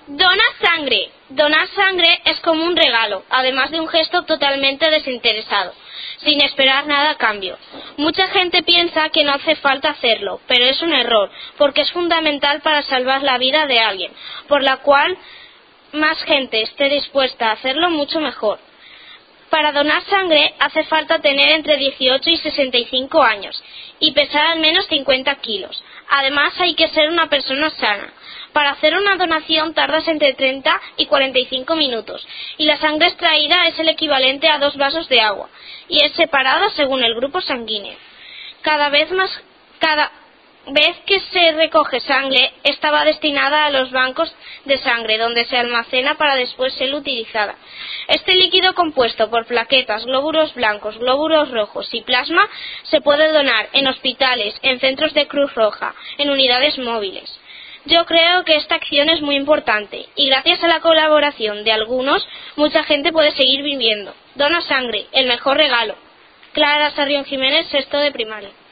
Dona sangre. Donar sangre es como un regalo, además de un gesto totalmente desinteresado, sin esperar nada a cambio. Mucha gente piensa que no hace falta hacerlo, pero es un error, porque es fundamental para salvar la vida de alguien, por la cual más gente esté dispuesta a hacerlo, mucho mejor. Para donar sangre hace falta tener entre 18 y 65 años y pesar al menos 50 kilos. Además hay que ser una persona sana. Para hacer una donación tardas entre 30 y 45 minutos y la sangre extraída es el equivalente a 2 vasos de agua y es separada según el grupo sanguíneo. Cada vez que se recoge sangre, esta va destinada a los bancos de sangre, donde se almacena para después ser utilizada. Este líquido compuesto por plaquetas, glóbulos blancos, glóbulos rojos y plasma se puede donar en hospitales, en centros de Cruz Roja, en unidades móviles. Yo creo que esta acción es muy importante y gracias a la colaboración de algunos, mucha gente puede seguir viviendo. Dona sangre, el mejor regalo. Clara Sarrión Jiménez, sexto de primaria.